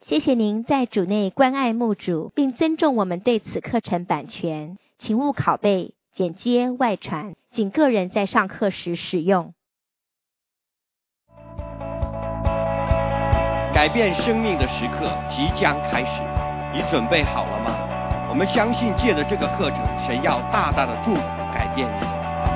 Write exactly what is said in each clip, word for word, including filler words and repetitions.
谢谢您在主内关爱牧主，并尊重我们对此课程版权，请勿拷贝、剪接、外传，仅个人在上课时使用。 改变生命的时刻即将开始，你准备好了吗？我们相信借着这个课程，神要大大的祝福改变你。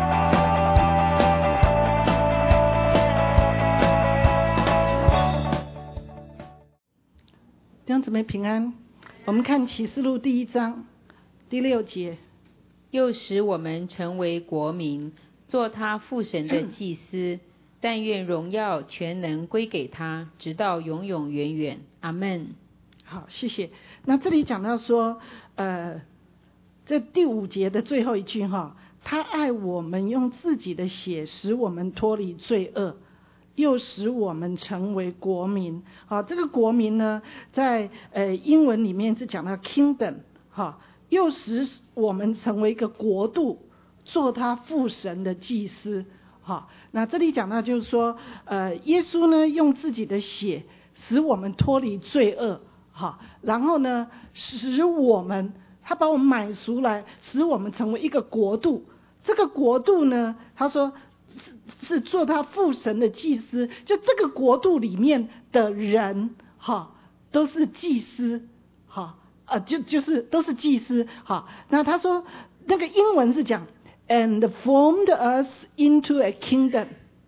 弟兄姊妹平安，我们看启示录第一章第六节。 又使我们成为国民，做他父神的祭司，但愿荣耀全能归给他，直到永永远远。阿们。 好，谢谢。那这里讲到说，呃，这第五节的最后一句哈，他爱我们，用自己的血使我们脱离罪恶，又使我们成为国民。好，这个国民呢，在呃英文里面是讲到 kingdom， 哈，又使我们成为一个国度，做他父神的祭司。好，那这里讲到就是说，呃，耶稣呢用自己的血使我们脱离罪恶，好，然后呢使我们，他把我们买赎来，使我们成为一个国度。这个国度呢，他说是是做他父神的祭司，就这个国度里面的人，哈，都是祭司，哈，啊，就就是都是祭司，好，那他说那个英文是讲。And formed us into a kingdom.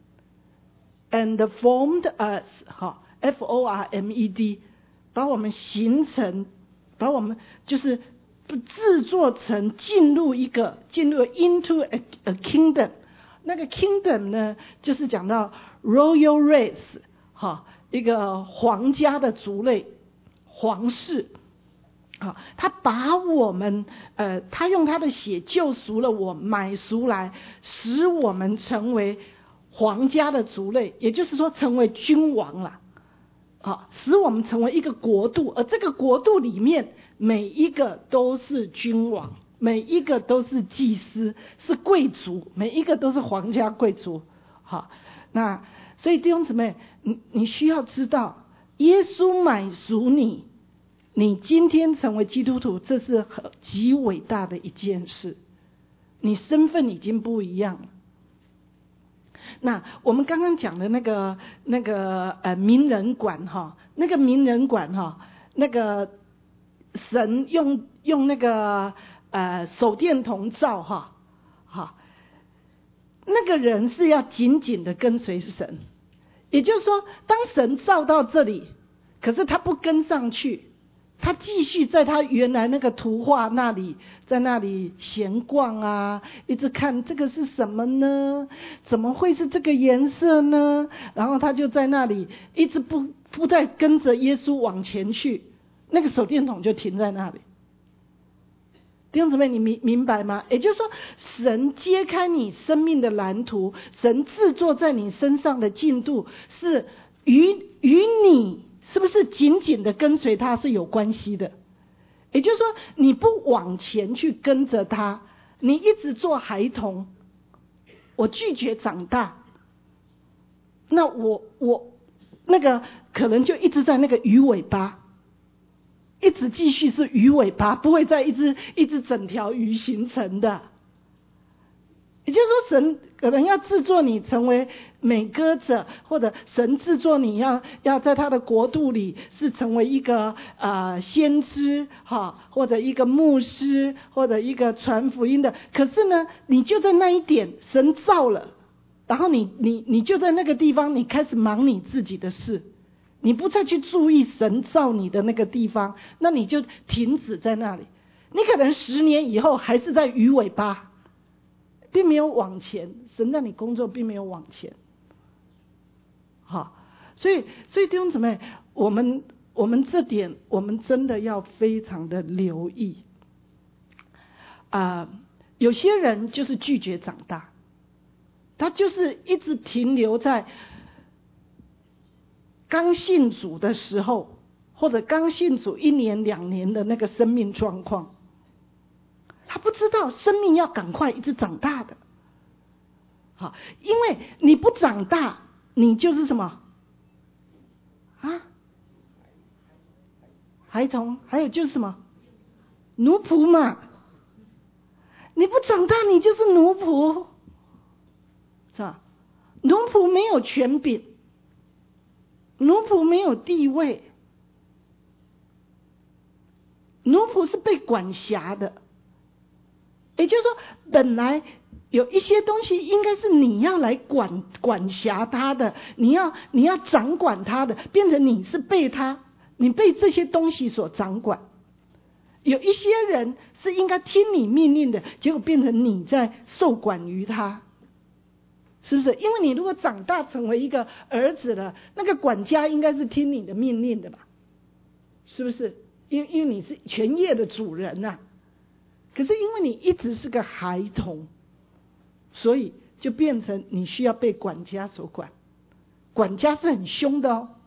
And formed us, 哈 ，F O R M E D， 把我们形成，把我们就是制作成进入一个进入 into a, a kingdom。那个 kingdom 呢，就是讲到 royal race， 哈，一个皇家的族类，皇室。啊，他把我们，呃，他用他的血救赎了我，买赎来，使我们成为皇家的族类，也就是说成为君王了，啊，使我们成为一个国度，而这个国度里面每一个都是君王，每一个都是祭司，是贵族，每一个都是皇家贵族，好，那所以弟兄姊妹，你你需要知道，耶稣买赎你。你今天成为基督徒，这是很极伟大的一件事，你身份已经不一样了。那我们刚刚讲的那个那个呃名人馆哈，那个名人馆哈，那个神用用那个呃手电筒照哈，哈，那个人是要紧紧的跟随神，也就是说，当神照到这里，可是他不跟上去。他继续在他原来那个图画那里，在那里闲逛啊，一直看这个是什么呢？怎么会是这个颜色呢？然后他就在那里一直不不再跟着耶稣往前去，那个手电筒就停在那里。弟兄姊妹，你明明白吗？也就是说，神揭开你生命的蓝图，神制作在你身上的进度，是与与你。是不是紧紧的跟随他是有关系的？也就是说，你不往前去跟着他，你一直做孩童，我拒绝长大，那我我那个可能就一直在那个鱼尾巴，一直继续是鱼尾巴，不会再一直一直整条鱼形成的。也就是说，神可能要制作你成为美歌者，或者神制作你要要在他的国度里是成为一个呃先知哈，或者一个牧师，或者一个传福音的。可是呢，你就在那一点神造了，然后你你你就在那个地方，你开始忙你自己的事，你不再去注意神造你的那个地方，那你就停止在那里。你可能十年以后还是在鱼尾巴。并没有往前，神让你工作并没有往前，好，所以所以弟兄姊妹，我们我们这点我们真的要非常的留意啊、呃！有些人就是拒绝长大，他就是一直停留在刚信主的时候，或者刚信主一年两年的那个生命状况。他不知道生命要赶快一直长大的，好，因为你不长大，你就是什么啊？ 孩童，还有就是什么？奴仆嘛。你不长大，你就是奴仆，是吧？奴仆没有权柄，奴仆没有地位，奴仆是被管辖的。也就是说，本来有一些东西应该是你要来管管辖他的，你要你要掌管他的，变成你是被他，你被这些东西所掌管。有一些人是应该听你命令的，结果变成你在受管于他，是不是？因为你如果长大成为一个儿子了，那个管家应该是听你的命令的吧？是不是？因为因为你是全业的主人呐、啊。可是因为你一直是个孩童，所以就变成你需要被管家所管。管家是很凶的哦。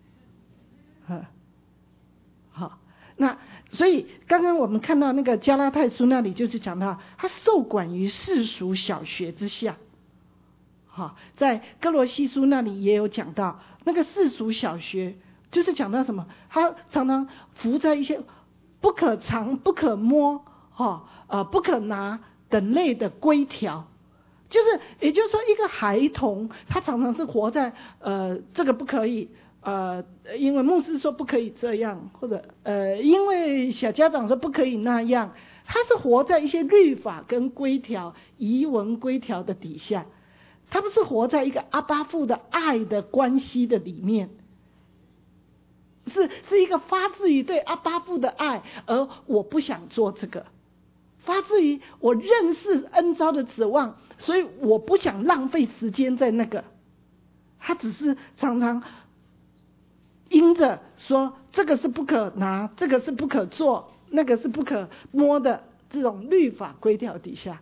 好，那所以刚刚我们看到那个加拉太书那里就是讲到他受管于世俗小学之下。好，在哥罗西书那里也有讲到那个世俗小学，就是讲到什么？他常常伏在一些不可尝、不可摸。哦，呃，不可拿等类的规条，就是也就是说，一个孩童他常常是活在呃这个不可以，呃，因为牧师说不可以这样，或者呃因为小家长说不可以那样，他是活在一些律法跟规条、仪文规条的底下，他不是活在一个阿爸父的爱的关系的里面。是是一个发自于对阿爸父的爱，而我不想做这个。发自于我认识恩召的指望，所以我不想浪费时间在那个。他只是常常因着说这个是不可拿，这个是不可做，那个是不可摸的这种律法规条底下。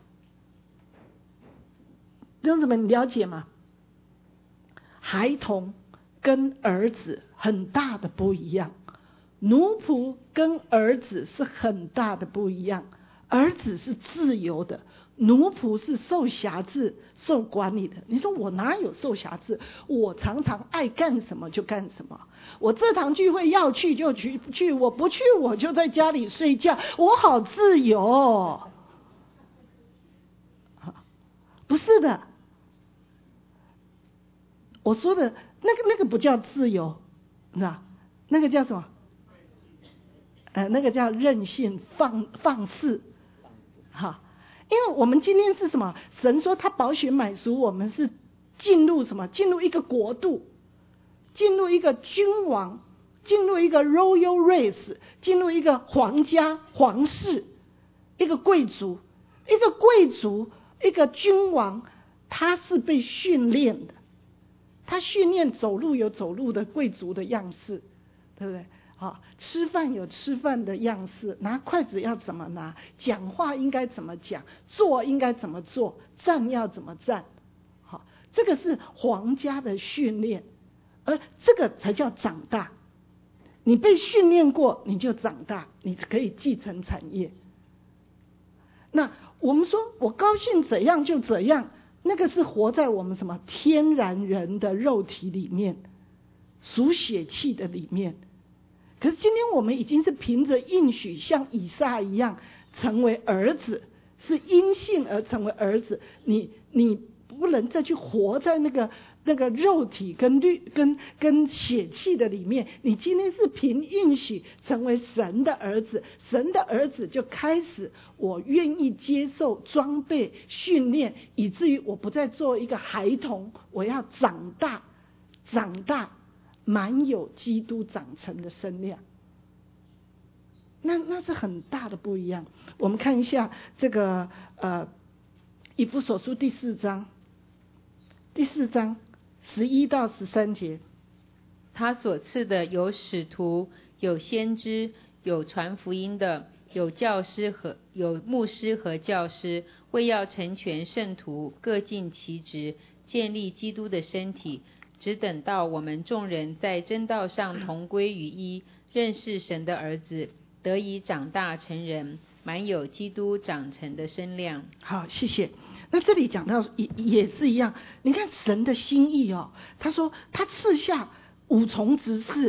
弟兄姊妹，你了解吗？孩童跟儿子很大的不一样，奴仆跟儿子是很大的不一样。儿子是自由的，奴仆是受辖制、受管理的。你说我哪有受辖制？我常常爱干什么就干什么。我这堂聚会要去就去去，我不去我就在家里睡觉，我好自由。不是的，我说的那个那个不叫自由，你知道？那个叫什么？呃，那个叫任性、放放肆。哈，因为我们今天是什么？神说他宝血买赎我们，是进入什么？进入一个国度，进入一个君王，进入一个 royal race， 进入一个皇家皇室，一个贵族，一个贵族，一个君王，他是被训练的，他训练走路有走路的贵族的样式，对不对？好，吃饭有吃饭的样式，拿筷子要怎么拿，讲话应该怎么讲，做应该怎么做，站要怎么站。好，这个是皇家的训练，而这个才叫长大。你被训练过，你就长大，你可以继承产业。那我们说我高兴怎样就怎样，那个是活在我们什么天然人的肉体里面，属血气的里面。可是今天我们已经是凭着应许，像以撒一样成为儿子，是因信而成为儿子。你你不能再去活在那个那个肉体跟律跟跟血气的里面。你今天是凭应许成为神的儿子，神的儿子就开始，我愿意接受装备训练，以至于我不再做一个孩童，我要长大，长大。满有基督长成的身量，那那是很大的不一样。我们看一下这个呃以弗所书第四章，第四章十一到十三节， 他所赐的有使徒，有先知，有传福音的，有教师和有牧师和教师，为要成全圣徒，各尽其职，建立基督的身体。只等到我们众人在真道上同归于一，认识神的儿子，得以长大成人，满有基督长成的身量。 好，谢谢。那这里讲到也也是一样，你看神的心意哦，他说他赐下五重职事，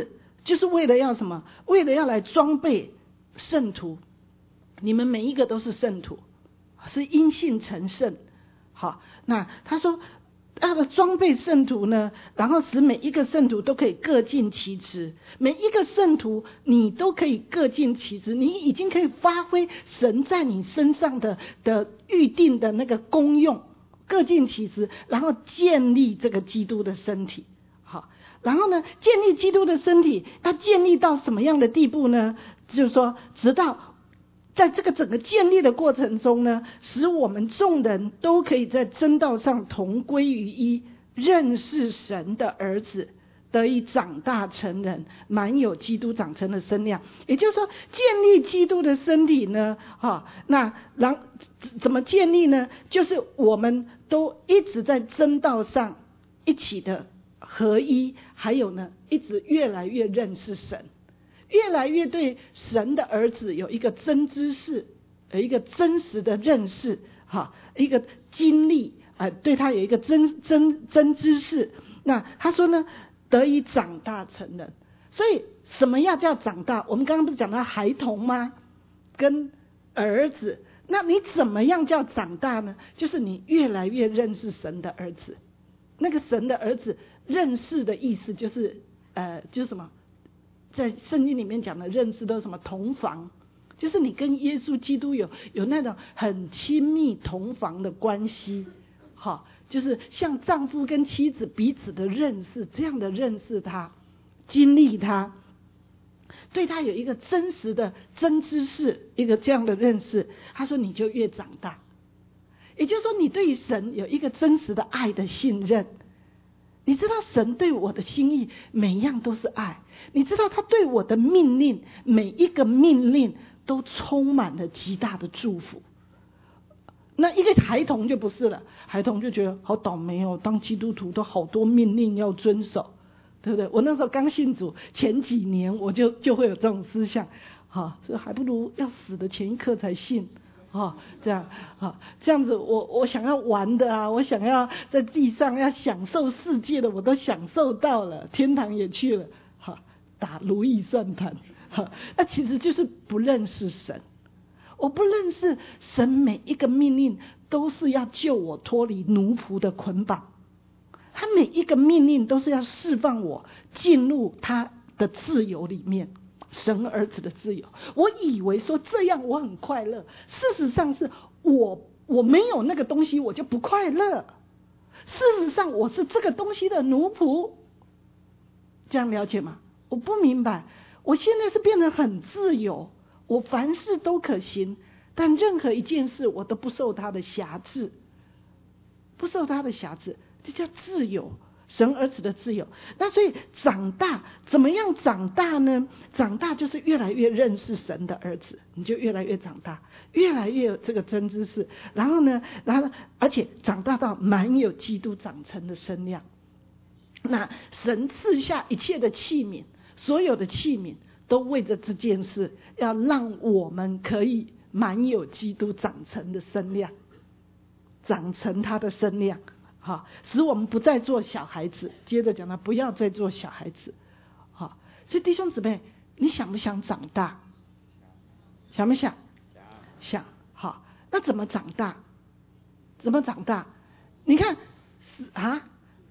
就是为了要什么？为了要来装备圣徒。你们每一个都是圣徒，是因信成圣。好，那他说他的装备圣徒呢，然后使每一个圣徒都可以各尽其职。每一个圣徒你都可以各尽其职，你已经可以发挥神在你身上的的预定的那个功用，各尽其职，然后建立这个基督的身体。好，然后呢，建立基督的身体要建立到什么样的地步呢？就是说直到在这个整个建立的过程中呢，使我们众人都可以在真道上同归于一，认识神的儿子，得以长大成人，满有基督长成的身量。也就是说，建立基督的身体呢，啊，那然怎么建立呢？就是我们都一直在真道上一起的合一，还有呢，一直越来越认识神。越来越对神的儿子有一个真知识，有一个真实的认识，哈，一个经历，呃，对他有一个真真真知识。那他说呢，得以长大成人。所以什么样叫长大？我们刚刚不是讲到孩童吗？跟儿子，那你怎么样叫长大呢？就是你越来越认识神的儿子。那个神的儿子认识的意思就是，呃，就是什么？在圣经里面讲的认识都是什么？同房，就是你跟耶稣基督有有那种很亲密同房的关系，好，就是像丈夫跟妻子彼此的认识，这样的认识他，经历他，对他有一个真实的真知识，一个这样的认识。他说你就越长大，也就是说你对神有一个真实的爱的信任。你知道神对我的心意每一样都是爱，你知道他对我的命令每一个命令都充满了极大的祝福。那一个孩童就不是了，孩童就觉得好倒霉哦，当基督徒都好多命令要遵守，对不对？我那时候刚信主前几年我就就会有这种思想，哈，所以还不如要死的前一刻才信。哦，这样啊，这样子我我想要玩的啊，我想要在地上要享受世界的，我都享受到了，天堂也去了，哈，打如意算盘，哈，那其实就是不认识神，我不认识神，每一个命令都是要救我脱离奴仆的捆绑，他每一个命令都是要释放我进入他的自由里面。神儿子的自由，我以为说这样我很快乐，事实上是我我没有那个东西我就不快乐，事实上我是这个东西的奴仆，这样了解吗？我不明白，我现在是变得很自由，我凡事都可行，但任何一件事我都不受他的辖制，不受他的辖制，这叫自由。神儿子的自由。那所以长大怎么样长大呢？长大就是越来越认识神的儿子，你就越来越长大，越来越有这个真知识。然后呢，然后而且长大到满有基督长成的身量。那神赐下一切的器皿，所有的器皿都为着这件事，要让我们可以满有基督长成的身量，长成他的身量。好，使我们不再做小孩子。接着讲到不要再做小孩子。好，所以弟兄姊妹，你想不想长大？想不想？想。好，那怎么长大？怎么长大？你看啊，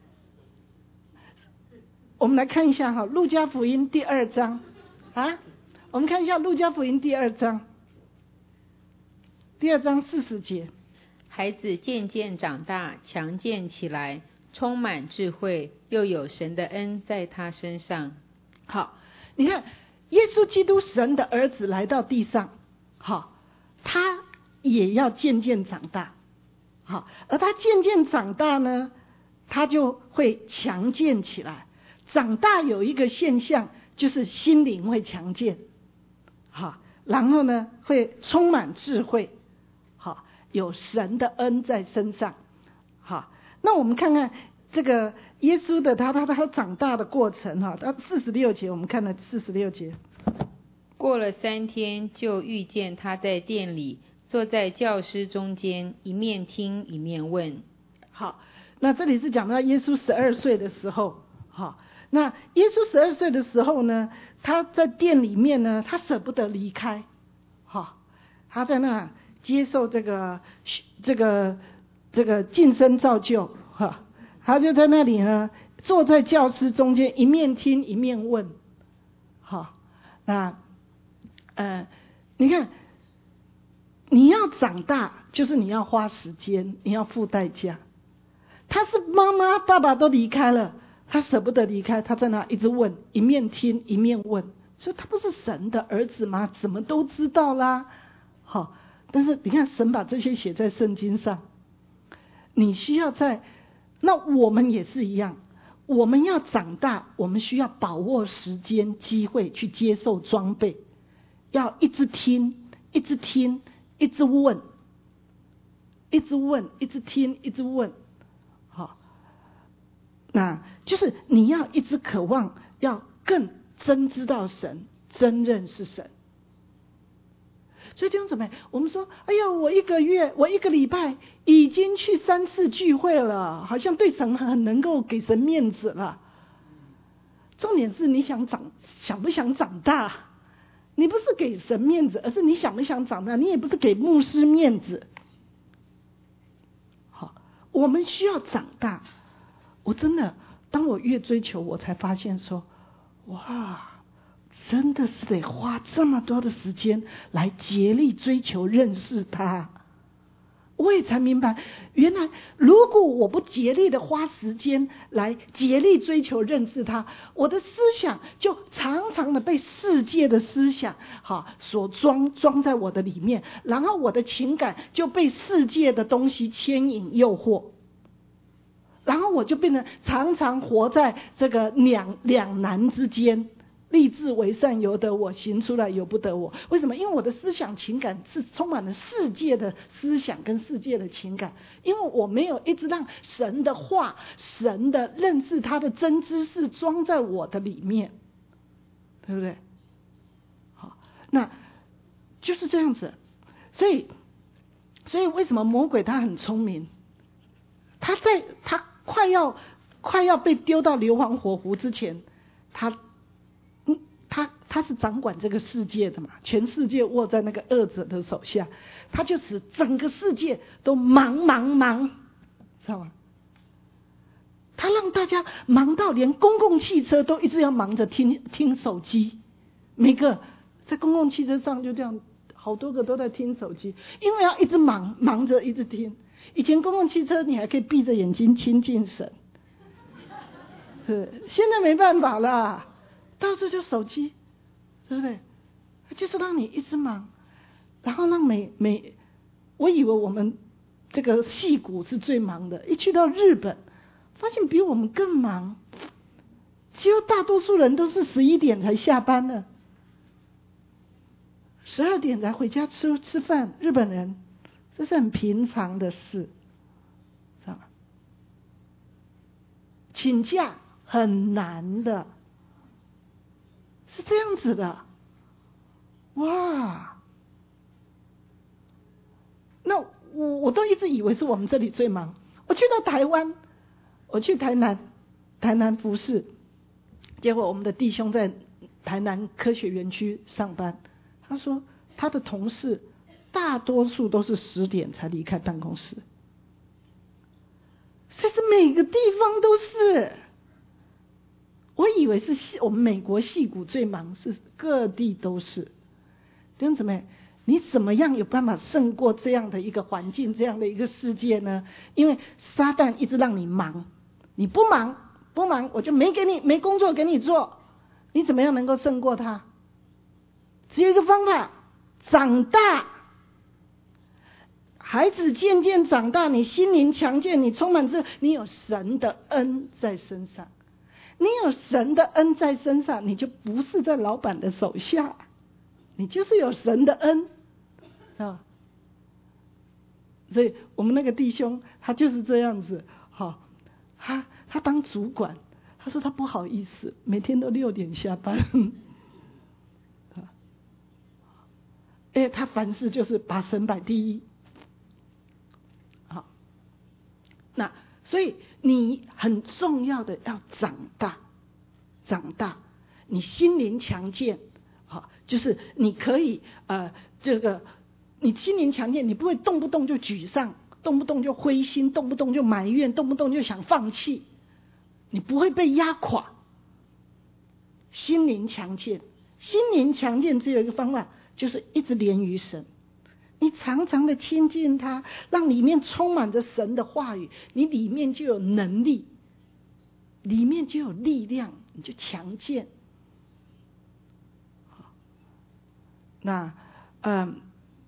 我们来看一下哈，《路加福音》第二章啊，我们看一下《路加福音》第二章，第二章四十节。 孩子渐渐长大，强健起来，充满智慧，又有神的恩在他身上。 好，你看耶稣基督神的儿子来到地上，好，他也要渐渐长大。好，而他渐渐长大呢，他就会强健起来。长大有一个现象，就是心灵会强健。好，然后呢，会充满智慧。好，有神的恩在身上。好，那我们看看这个耶稣的他他他长大的过程哈，他四十六节，我们看了四十六节。 过了三天，就遇见他在殿里，坐在教师中间，一面听一面问。 好，那这里是讲到耶稣十二岁的时候，好， 那耶稣十二岁的时候呢，他在殿里面呢，他舍不得离开，哈，他在那接受这个这个这个晋升造就，哈，他就在那里呢，坐在教师中间，一面听一面问，好，那呃，你看，你要长大，就是你要花时间，你要付代价。他是妈妈爸爸都离开了，他舍不得离开，他在那一直问，一面听一面问，所以他不是神的儿子吗？怎么都知道啦？好，但是你看神把这些写在圣经上，你需要在，那我们也是一样，我们要长大，我们需要把握时间机会去接受装备，要一直听一直听一直问，一直问一直听一直问，好，那就是你要一直渴望要更真知道神，真认识神。所以弟兄姊妹，我们说，哎呀，我一个月，我一个礼拜已经去三次聚会了，好像对神很能够给神面子了。重点是你想长，想不想长大？你不是给神面子，而是你想不想长大？你也不是给牧师面子。好，我们需要长大。我真的，当我越追求，我才发现说，哇，真的是得花这么多的时间来竭力追求认识他。我也才明白，原来如果我不竭力的花时间来竭力追求认识他，我的思想就常常的被世界的思想好所装装在我的里面，然后我的情感就被世界的东西牵引诱惑，然后我就变得常常活在这个两两难之间，立志为善由得我，行出来由不得我。为什么？因为我的思想情感是充满了世界的思想跟世界的情感，因为我没有一直让神的话，神的认识他的真知识装在我的里面，对不对？好，那就是这样子。所以所以为什么魔鬼他很聪明，他在他快要快要被丢到硫磺火湖之前，他他他是掌管这个世界的嘛，全世界握在那个恶者的手下，他就使整个世界都忙忙忙，知道吗？他让大家忙到连公共汽车都一直要忙着听听手机，每个在公共汽车上就这样，好多个都在听手机，因为要一直忙忙着一直听。以前公共汽车你还可以闭着眼睛亲近神，是现在没办法啦。到处就手机，对不对？就是让你一直忙，然后让每每，我以为我们这个矽谷是最忙的，一去到日本，发现比我们更忙，几乎大多数人都是十一点才下班的，十二点才回家吃吃饭。日本人这是很平常的事，知道吗？请假很难的。是这样子的，哇！那我我都一直以为是我们这里最忙。我去到台湾，我去台南，台南服侍，结果我们的弟兄在台南科学园区上班，他说他的同事大多数都是十点才离开办公室，所以是每个地方都是。我以为是我们美国矽谷最忙，是各地都是。弟兄姊妹，你怎么样有办法胜过这样的一个环境，这样的一个世界呢？因为撒旦一直让你忙，你不忙不忙，我就没给你没工作给你做，你怎么样能够胜过他？只有一个方法，长大。孩子渐渐长大，你心灵强健，你充满这，你有神的恩在身上。你有神的恩在身上，你就不是在老板的手下，你就是有神的恩啊。所以我们那个弟兄他就是这样子，好，他他当主管，他说他不好意思，每天都六点下班，啊，哎，他凡事就是把神摆第一，好，那。所以你很重要的要长大， 长大，你心灵强健，好，就是你可以呃这个你心灵强健，你不会动不动就沮丧，动不动就灰心，动不动就埋怨，动不动就想放弃，你不会被压垮。心灵强健，心灵强健只有一个方法，就是一直连于神。你常常的亲近他，让里面充满着神的话语，你里面就有能力，里面就有力量，你就强健。那嗯，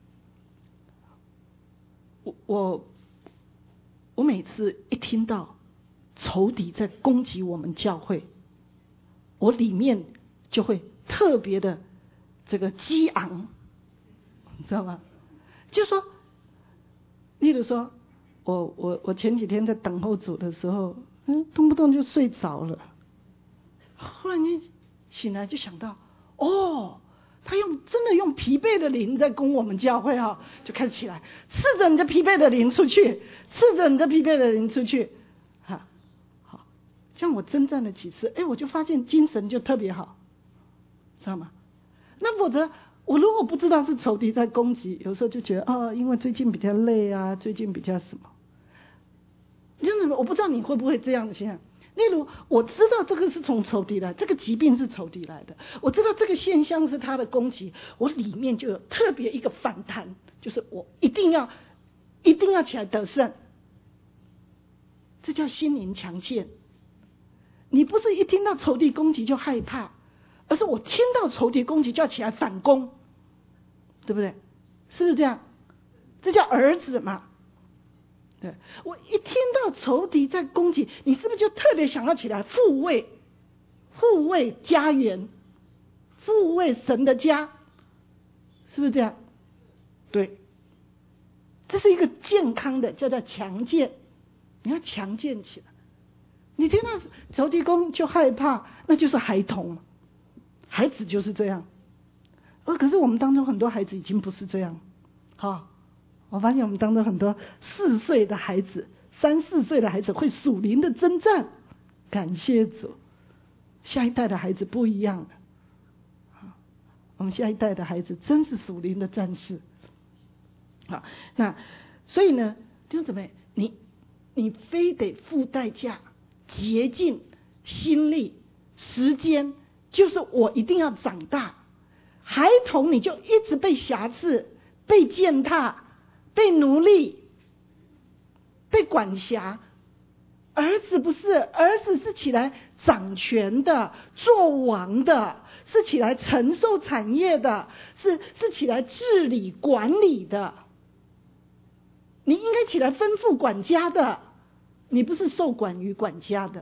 我我我每次一听到仇敌在攻击我们教会，我里面就会特别的这个激昂，你知道吗？就说，例如说，我我我前几天在等候主的时候，嗯，动不动就睡着了，忽然间醒来就想到，哦，他用真的用疲惫的灵在攻我们教会哈、哦，就开始起来，斥着你的疲惫的灵出去，斥着你的疲惫的灵出去，哈，好，这样我征战了几次，哎，我就发现精神就特别好，知道吗？那否则我如果不知道是仇敌在攻击，有时候就觉得哦，因为最近比较累啊，最近比较什么，这样子我不知道你会不会这样的现象。例如我知道这个是从仇敌来，这个疾病是仇敌来的，我知道这个现象是他的攻击，我里面就有特别一个反弹，就是我一定要一定要起来得胜，这叫心灵强健。你不是一听到仇敌攻击就害怕，而是我听到仇敌攻击就要起来反攻，对不对？是不是这样？这叫儿子嘛。对，我一听到仇敌在攻击，你是不是就特别想要起来护卫护卫家园，护卫神的家，是不是这样？对，这是一个健康的，叫做强健，你要强健起来。你听到仇敌攻就害怕，那就是孩童，孩子就是这样。而可是我们当中很多孩子已经不是这样，好。我发现我们当中很多四岁的孩子、三四岁的孩子会属灵的征战，感谢主。下一代的孩子不一样了，我们下一代的孩子真是属灵的战士。好，那所以呢，弟兄姊妹，你你非得付代价、竭尽心力、时间，就是我一定要长大。孩童你就一直被辖制、被践踏。被奴隶，被管辖，儿子不是，儿子是起来掌权的，做王的，是起来承受产业的，是是起来治理管理的。你应该起来吩咐管家的，你不是受管于管家的。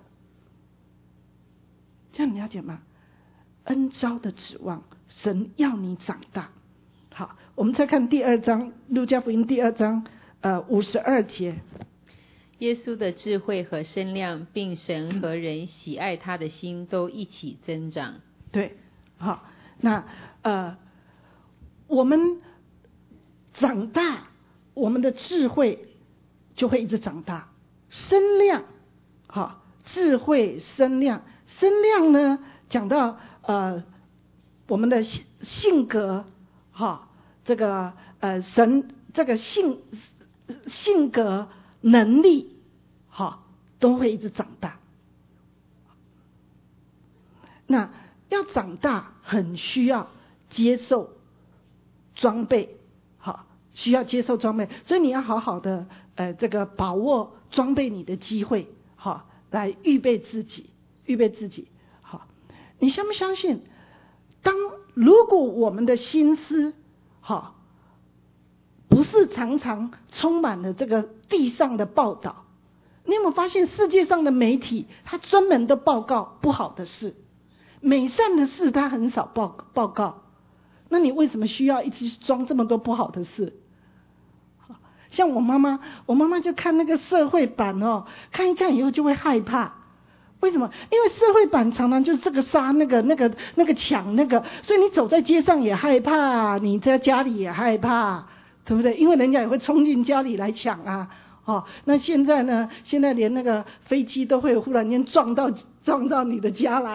这样你了解吗？恩召的指望，神要你长大。好，我们再看第二章，路加福音第二章，呃，五十二节。 耶稣的智慧和身量，并神和人喜爱他的心，都一起增长。 对，好，那呃，我们长大，我们的智慧就会一直长大，身量，好，智慧身量，身量呢，讲到呃，我们的性性格。哈，这个呃神这个性性格能力，哈都会一直长大。那要长大，很需要接受装备，好，需要接受装备，所以你要好好的呃这个把握装备你的机会，好，来预备自己，预备自己。好，你相不相信？当如果我们的心思，好，不是常常充满了这个地上的报道，你有没有发现世界上的媒体，它专门的报告不好的事，美善的事它很少报报告，那你为什么需要一直装这么多不好的事？像我妈妈，我妈妈就看那个社会版哦，看一看以后就会害怕。为什么？因为社会版常常就是这个杀那个那个那个抢那个，所以你走在街上也害怕，你在家里也害怕，对不对？因为人家也会冲进家里来抢啊。哦，那现在呢？现在连那个飞机都会忽然间撞到撞到你的家来，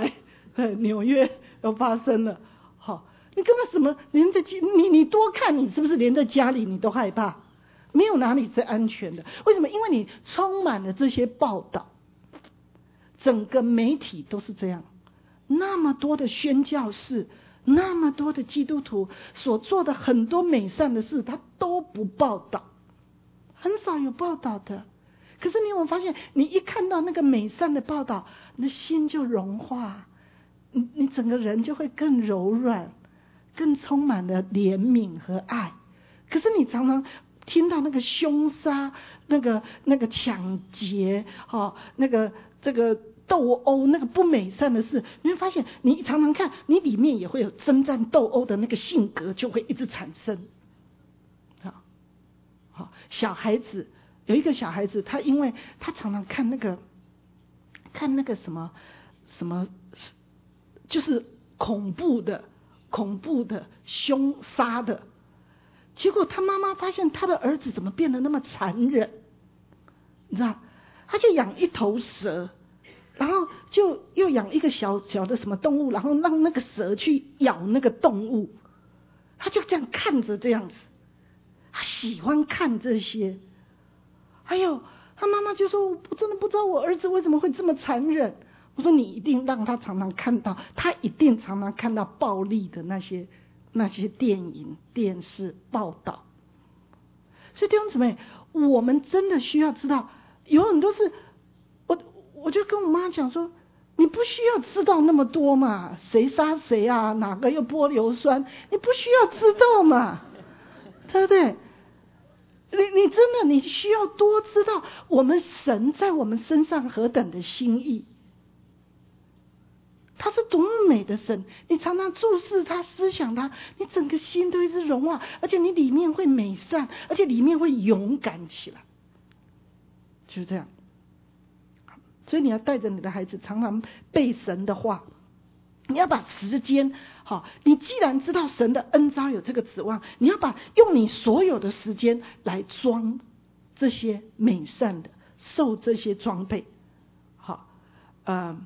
纽约又发生了，好，你根本什么连在你你多看，你是不是连在家里你都害怕？没有哪里是安全的。为什么？因为你充满了这些报道，整个媒体都是这样，那么多的宣教士，那么多的基督徒所做的很多美善的事，他都不报道，很少有报道的。可是你有没有发现，你一看到那个美善的报道，你的心就融化，你你整个人就会更柔软，更充满了怜悯和爱。可是你常常听到那个凶杀、那个那个抢劫、哦，那个这个斗殴、那个不美善的事，你会发现，你常常看，你里面也会有征战斗殴的那个性格，就会一直产生。好，好，小孩子有一个小孩子，他因为他常常看那个看那个什么什么，就是恐怖的、恐怖的、凶杀的。结果他妈妈发现他的儿子怎么变得那么残忍，你知道，他就养一头蛇，然后就又养一个小小的什么动物，然后让那个蛇去咬那个动物，他就这样看着这样子，他喜欢看这些。还有他妈妈就说，我真的不知道我儿子为什么会这么残忍。我说你一定让他常常看到，他一定常常看到暴力的那些那些电影、电视报道。所以弟兄姊妹，我们真的需要知道，有很多事，我我就跟我妈讲说，你不需要知道那么多嘛，谁杀谁啊，哪个又泼硫酸，你不需要知道嘛，对不对？你你真的你需要多知道我们神在我们身上何等的心意。他是多么美的神，你常常注视他、思想他，你整个心都是融化，而且你里面会美善，而且里面会勇敢起来，就是这样。所以你要带着你的孩子常常背神的话，你要把时间，好，你既然知道神的恩召有这个指望，你要把用你所有的时间来装这些美善的，受这些装备，好，嗯。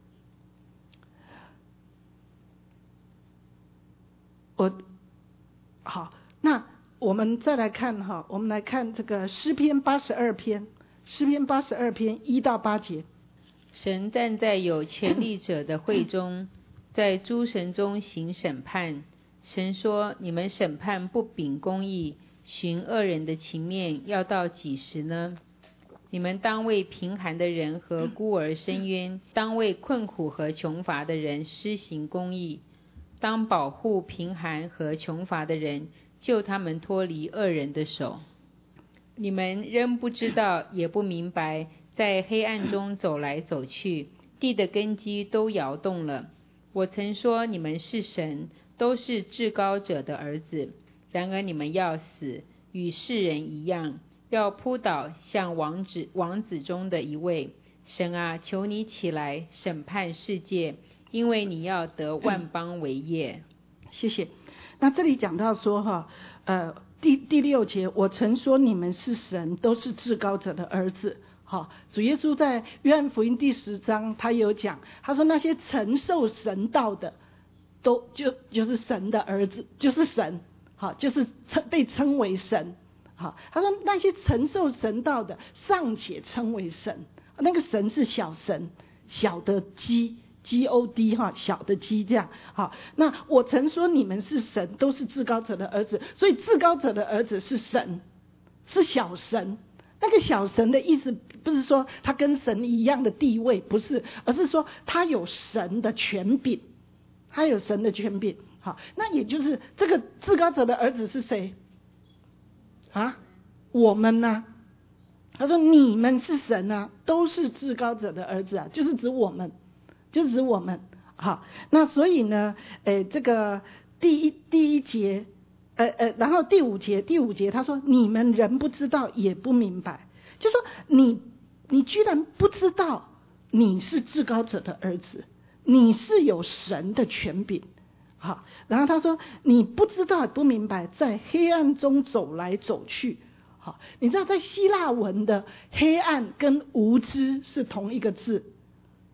我好，那我们再来看哈，我们来看这个诗篇八十二篇，诗篇八十二篇一到八节。 神站在有权力者的会中，在诸神中行审判。神说：你们审判不秉公义，寻恶人的情面，要到几时呢？你们当为贫寒的人和孤儿伸冤，当为困苦和穷乏的人施行公义。当保护贫寒和穷乏的人，救他们脱离恶人的手。你们仍不知道，也不明白，在黑暗中走来走去，地的根基都摇动了。我曾说你们是神，都是至高者的儿子。然而你们要死，与世人一样，要扑倒像王子王子中的一位。神啊，求你起来审判世界，因为你要得万邦为业。 谢谢。那这里讲到说哈，呃，第第六节，我曾说你们是神，都是至高者的儿子。好，主耶稣在约翰福音第十章，他有讲，他说那些承受神道的，都就就是神的儿子，就是神，好，就是称被称为神。好，他说那些承受神道的，尚且称为神，那个神是小神，小的鸡。G O D 哈，小的鸡这样好。那我曾说你们是神，都是至高者的儿子，所以至高者的儿子是神，是小神。那个小神的意思不是说他跟神一样的地位，不是，而是说他有神的权柄，他有神的权柄。好，那也就是这个至高者的儿子是谁啊？我们呢、啊？他说你们是神啊，都是至高者的儿子啊，就是指我们。就指我们，好，那所以呢，诶，这个第一第一节，呃呃，然后第五节，第五节他说你们人不知道也不明白，就说你你居然不知道你是至高者的儿子，你是有神的权柄，好，然后他说你不知道也不明白，在黑暗中走来走去，好，你知道在希腊文的黑暗跟无知是同一个字。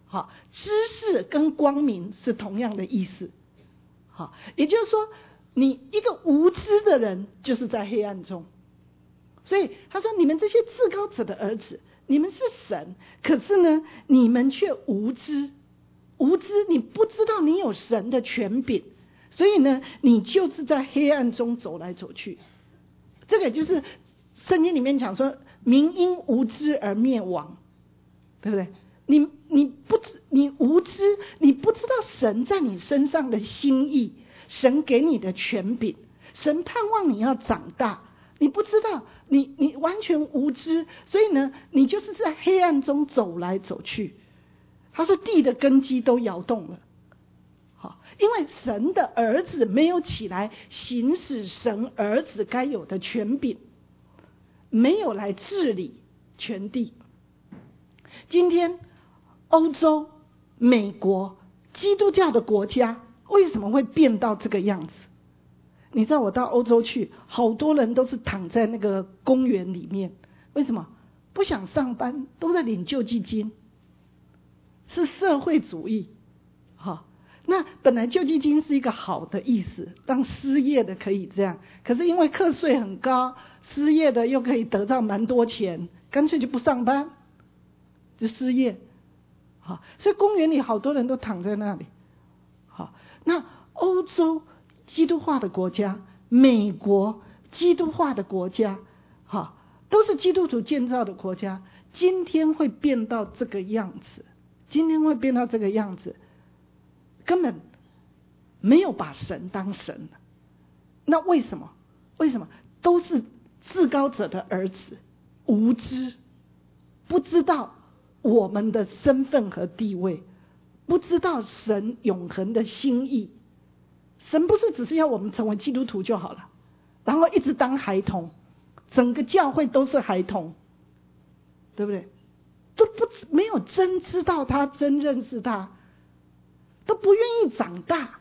好，知识跟光明是同样的意思。好，也就是说，你一个无知的人就是在黑暗中。所以他说，你们这些至高者的儿子，你们是神，可是呢，你们却无知。无知，你不知道你有神的权柄，所以呢，你就是在黑暗中走来走去。这个就是圣经里面讲说，民因无知而灭亡，对不对？你你不知，你无知，你不知道神在你身上的心意，神给你的权柄，神盼望你要长大，你不知道，你你完全无知，所以呢，你就是在黑暗中走来走去。他说地的根基都摇动了，好，因为神的儿子没有起来行使神儿子该有的权柄，没有来治理全地。今天欧洲、美国基督教的国家为什么会变到这个样子？你知道我到欧洲去，好多人都是躺在那个公园里面，为什么？不想上班，都在领救济金。是社会主义，好，那本来救济金是一个好的意思，让失业的可以这样，可是因为课税很高，失业的又可以得到蛮多钱，干脆就不上班，就失业，好，所以公园里好多人都躺在那里，好，那欧洲基督化的国家，美国基督化的国家，好，都是基督徒建造的国家，今天会变到这个样子。今天会变到这个样子，根本没有把神当神。那为什么？为什么？都是至高者的儿子，无知，不知道我们的身份和地位，不知道神永恒的心意。神不是只是要我们成为基督徒就好了，然后一直当孩童，整个教会都是孩童，对不对？都不没有真知道他，真认识他，都不愿意长大。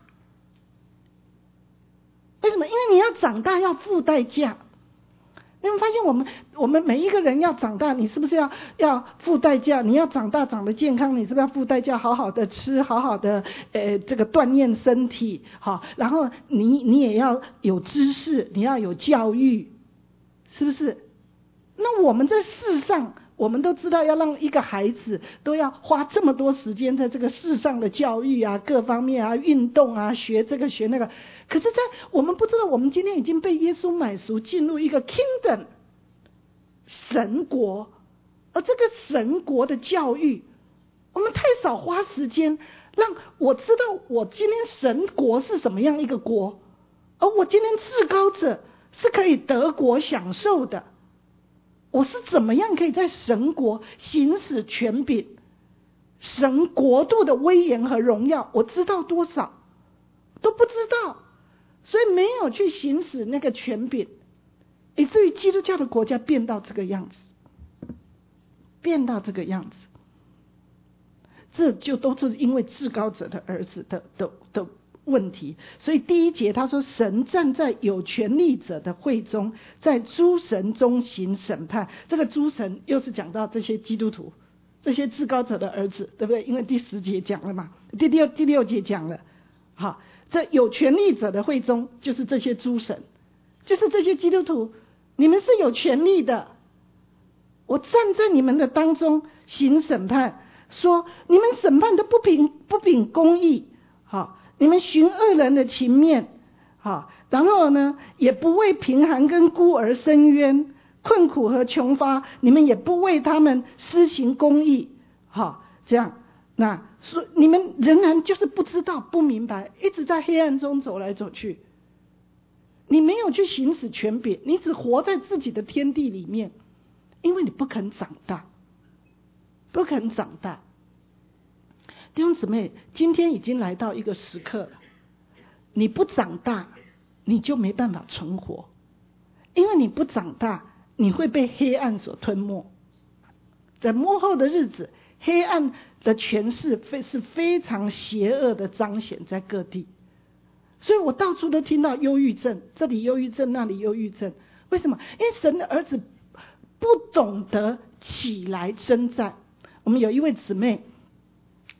为什么？因为你要长大要付代价。你们发现我们我们每一个人要长大，你是不是要要付代价？你要长大长得健康，你是不是要付代价？好好的吃，好好的呃这个锻炼身体，好，然后你你也要有知识，你要有教育，是不是？那我们在世上。我们都知道要让一个孩子都要花这么多时间在这个世上的教育啊，各方面啊，运动啊，学这个学那个。可是在我们不知道，我们今天已经被耶稣买赎，进入一个 kingdom 神国，而这个神国的教育，我们太少花时间让我知道我今天神国是什么样一个国，而我今天至高者是可以得国享受的。我是怎么样可以在神国行使权柄，神国度的威严和荣耀，我知道多少？都不知道，所以没有去行使那个权柄，以至于基督教的国家变到这个样子，变到这个样子，这就都是因为至高者的儿子的的的问题。所以第一节他说，神站在有权力者的会中，在诸神中行审判。这个诸神又是讲到这些基督徒，这些至高者的儿子，对不对？因为第十节讲了嘛，第六第六节讲了，好，这有权力者的会中就是这些诸神，就是这些基督徒，你们是有权力的，我站在你们的当中行审判，说你们审判的不秉不秉公义，好，你们寻恶人的情面，好，然后呢，也不为贫寒跟孤儿伸冤，困苦和穷乏，你们也不为他们施行公义，好，这样，那说你们仍然就是不知道、不明白，一直在黑暗中走来走去。你没有去行使权柄，你只活在自己的天地里面，因为你不肯长大，不肯长大。弟兄姊妹，今天已经来到一个时刻了，你不长大，你就没办法存活，因为你不长大，你会被黑暗所吞没。在末后的日子，黑暗的权势是非常邪恶的彰显在各地，所以我到处都听到忧郁症，这里忧郁症，那里忧郁症。为什么？因为神的儿子不懂得起来征战。我们有一位姊妹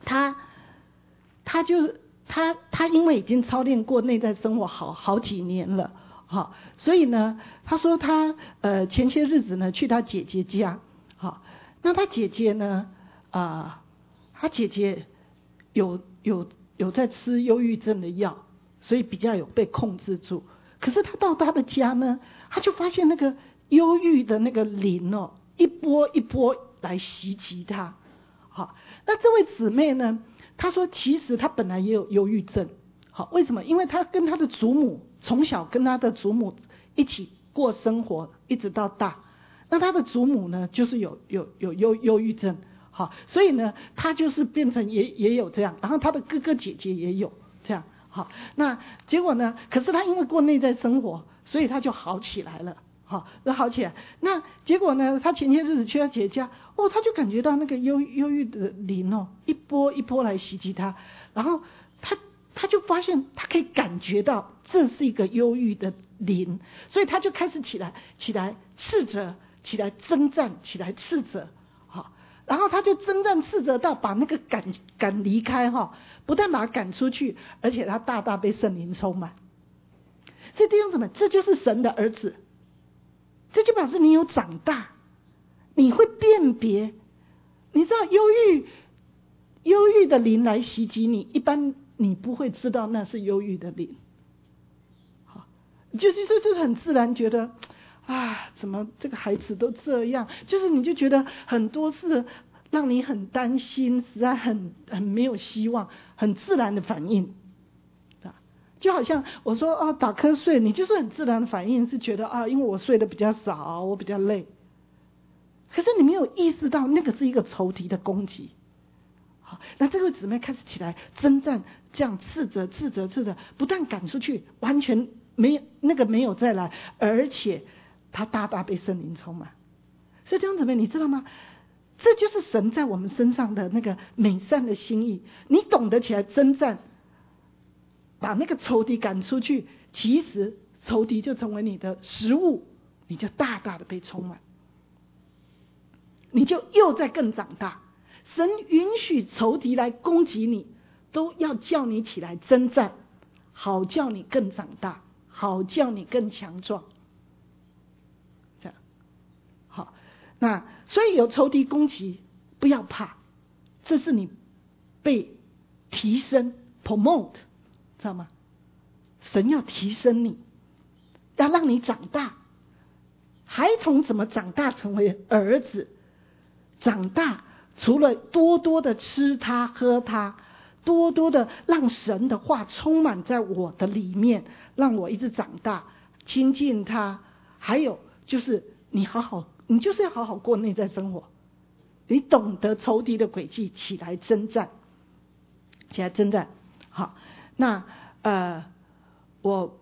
他他就他他因为已经操练过内在生活好好几年了，好，所以呢，他说他呃前些日子呢去他姐姐家，好，那他姐姐呢啊、呃，他姐姐有有有在吃忧郁症的药，所以比较有被控制住。可是他到他的家呢，他就发现那个忧郁的那个灵哦，一波一波来袭击他。好，那这位姊妹呢，她说其实她本来也有忧郁症。好，为什么？因为她跟她的祖母从小跟她的祖母一起过生活，一直到大。那她的祖母呢，就是有有有忧忧郁症。好，所以呢，她就是变成也也有这样，然后她的哥哥姐姐也有这样。好，那结果呢？可是她因为过内在生活，所以她就好起来了。好，那好起来。那结果呢？他前些日子去他姐家，哦，他就感觉到那个忧忧郁的灵哦，一波一波来袭击他，然后他他就发现他可以感觉到这是一个忧郁的灵，所以他就开始起来起来斥责，起来征战，起来斥责，好，然后他就征战斥责到把那个赶赶离开哈，不但把他赶出去，而且他大大被圣灵充满。所以弟兄姊妹，这就是神的儿子。这就表示你有长大，你会辨别。你知道忧郁忧郁的灵来袭击你，一般你不会知道那是忧郁的灵。好，就是这就是很自然觉得啊，怎么这个孩子都这样，就是你就觉得很多事让你很担心，实在很很没有希望，很自然的反应。就好像我说啊，打瞌睡，你就是很自然的反应是觉得啊，因为我睡得比较少，我比较累。可是你没有意识到那个是一个仇敌的攻击。好，那这个姊妹开始起来征战，这样斥责、斥责、斥责，不但赶出去，完全没有那个没有再来，而且她大大被圣灵充满。所以这样姊妹，你知道吗？这就是神在我们身上的那个美善的心意。你懂得起来征战，把那个仇敌赶出去，其实仇敌就成为你的食物，你就大大的被充满，你就又在更长大。神允许仇敌来攻击你，都要叫你起来征战，好叫你更长大，好叫你更强壮。这样，好，那所以有仇敌攻击，不要怕，这是你被提升 promote。知道吗？神要提升你，要让你长大。孩童怎么长大成为儿子？长大除了多多的吃他喝他，多多的让神的话充满在我的里面，让我一直长大，亲近他。还有就是你好好，你就是要好好过内在生活。你懂得仇敌的诡计，起来征战，起来征战。好。那呃，我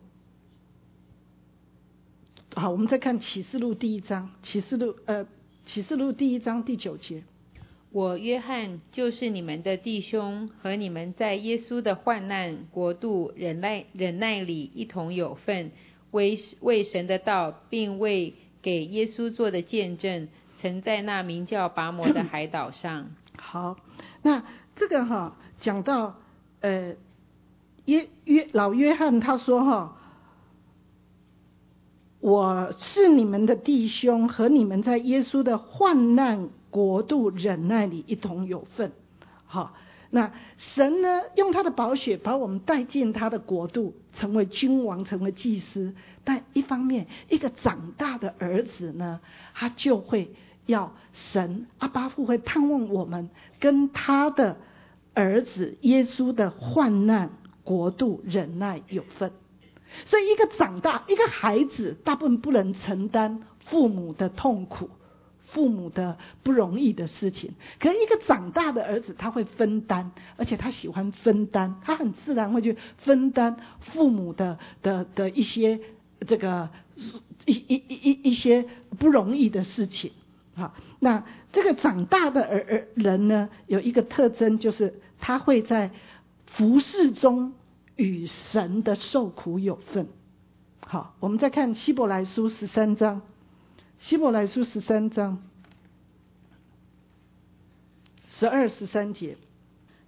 好，我们再看启示录第一章，启示录呃，启示录第一章第九节。 我约翰就是你们的弟兄，和你们在耶稣的患难、国度、忍耐、忍耐里一同有份，为为神的道，并为给耶稣做的见证，曾在那名叫拔摩的海岛上。 好，那这个哈讲到呃。约约老约翰他说哈，我是你们的弟兄，和你们在耶稣的患难、国度、忍耐里一同有份。好，那神呢，用他的宝血把我们带进他的国度，成为君王，成为祭司。但一方面，一个长大的儿子呢，他就会要神阿爸父会盼望我们跟他的儿子耶稣的患难、国度、忍耐有份。所以一个长大一个孩子大部分不能承担父母的痛苦，父母的不容易的事情，可是一个长大的儿子他会分担，而且他喜欢分担，他很自然会去分担父母的的的一些这个一一一一一些不容易的事情。好，那这个长大的儿儿人呢，有一个特征，就是他会在服事中与神的受苦有份。好，我们再看希伯来书十三章，希伯来书十三章十二十三节。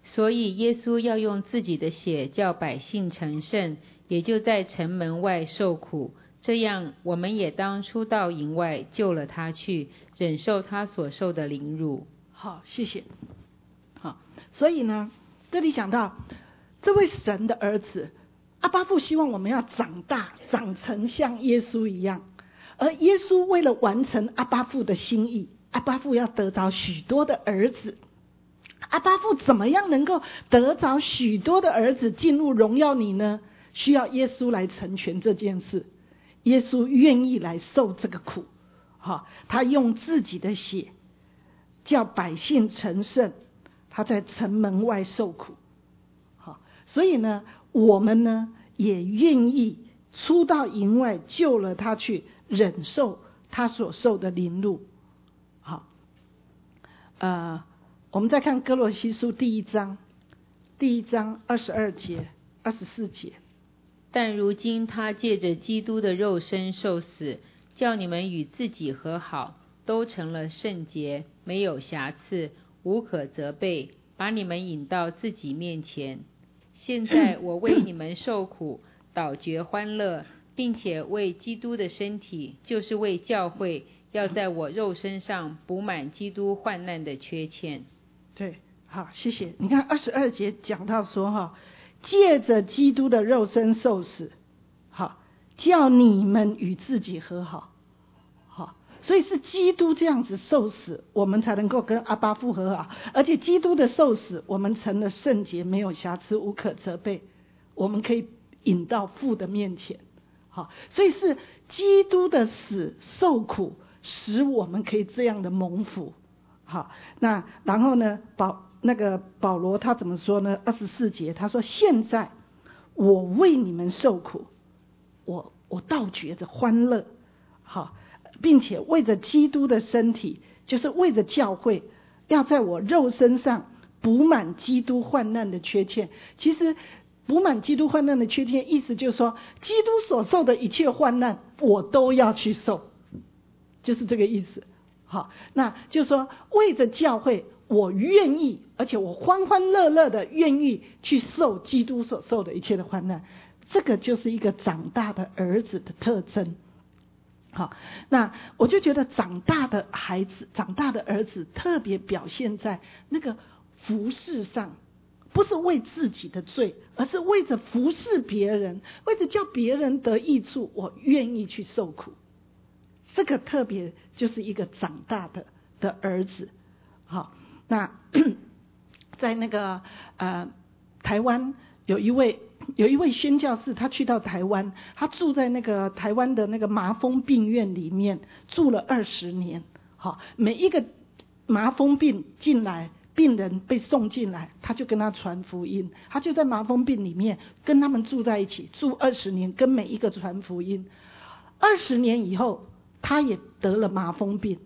所以耶稣要用自己的血叫百姓成圣，也就在城门外受苦。这样我们也当出到营外，救了他去，忍受他所受的凌辱。 好，谢谢。好，所以呢，这里讲到这位神的儿子阿爸父希望我们要长大，长成像耶稣一样。而耶稣为了完成阿爸父的心意，阿爸父要得着许多的儿子。阿爸父怎么样能够得着许多的儿子进入荣耀里呢？需要耶稣来成全这件事。耶稣愿意来受这个苦，好，他用自己的血叫百姓成圣，他在城门外受苦。好，所以呢，我们呢也愿意出到营外，救了他去，忍受他所受的凌辱。好，呃，我们再看哥罗西书第一章，第一章二十二节、二十四节。 但如今他借着基督的肉身受死，叫你们与自己和好，都成了圣洁，没有瑕疵，无可责备，把你们引到自己面前。现在我为你们受苦，倒觉欢乐，并且为基督的身体，就是为教会，要在我肉身上补满基督患难的缺欠。 对，好，谢谢。你看二十二节讲到说哈，借着基督的肉身受死，好，叫你们与自己和好。好，所以是基督这样子受死，我们才能够跟阿爸父和好。而且基督的受死，我们成了圣洁，没有瑕疵，无可责备，我们可以引到父的面前。好，所以是基督的死受苦，使我们可以这样的蒙福。好，那然后呢，保那个保罗他怎么说呢？二十四节他说：现在我为你们受苦，我我倒觉着欢乐。好，并且为着基督的身体，就是为着教会，要在我肉身上补满基督患难的缺欠。其实补满基督患难的缺欠，意思就是说，基督所受的一切患难，我都要去受，就是这个意思。好，那就是说，为着教会，我愿意，而且我欢欢乐乐的愿意去受基督所受的一切的患难。这个就是一个长大的儿子的特征。好，那我就觉得长大的孩子，长大的儿子特别表现在那个服事上，不是为自己的罪，而是为着服侍别人，为着叫别人得益处，我愿意去受苦。这个特别就是一个长大的的儿子。好，那在那个呃台湾有一位有一位宣教士，他去到台湾，他住在那个台湾的那个麻风病院里面住了二十年。好，每一个麻风病进来，病人被送进来，他就跟他传福音，他就在麻风病里面跟他们住在一起，住二十年，跟每一个传福音。二十年以后，他也得了麻风病。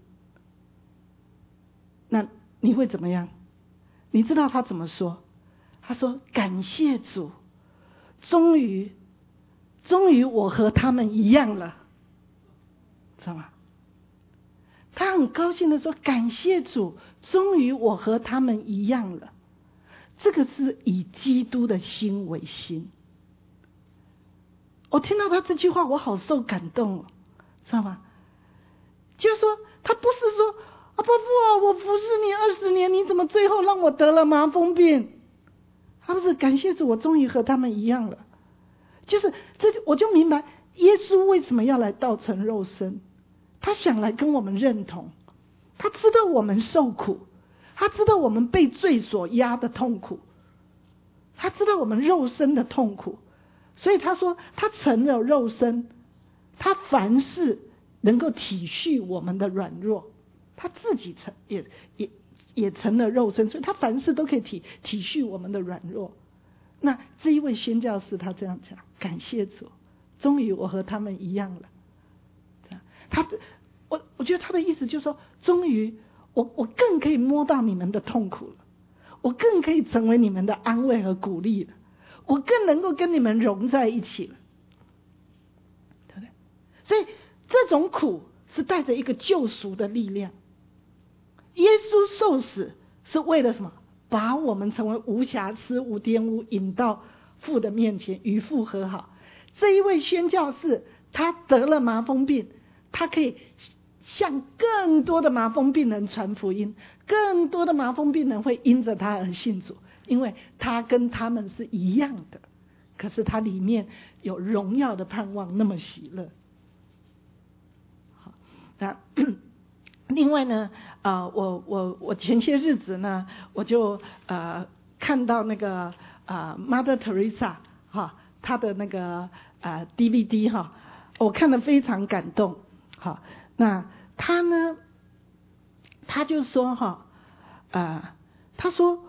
那你会怎么样？你知道他怎么说？他说：感谢主，终于终于我和他们一样了，知道吗？他很高兴的说：感谢主，终于我和他们一样了。这个是以基督的心为心。我听到他这句话，我好受感动哦，知道吗？就是说，他不是说啊，伯父啊，我服侍你二十年，你怎么最后让我得了麻风病？他说是感谢主，我终于和他们一样了。就是这，我就明白耶稣为什么要来道成肉身，他想来跟我们认同，他知道我们受苦，他知道我们被罪所压的痛苦，他知道我们肉身的痛苦，所以他说他成了肉身，他凡事能够体恤我们的软弱，他自己成也也也成了肉身，所以他凡事都可以体体恤我们的软弱。那这一位宣教士他这样讲：感谢主，终于我和他们一样了。他我我觉得他的意思就是说，终于我我更可以摸到你们的痛苦了，我更可以成为你们的安慰和鼓励了，我更能够跟你们融在一起了，对不对？所以这种苦是带着一个救赎的力量。耶稣受死是为了什么？ 把我们成为无瑕疵无玷污，引到父的面前，与父和好。这一位宣教士他得了麻风病，他可以向更多的麻风病人传福音，更多的麻风病人会因着他而信主，因为他跟他们是一样的，可是他里面有荣耀的盼望，那么喜乐。好，那另外呢，呃，我我我前些日子呢，我就呃看到那个呃 Mother Teresa 哈，她的那个呃 D V D 哈，我看得非常感动。好，那她呢，她就说哈，呃，她说，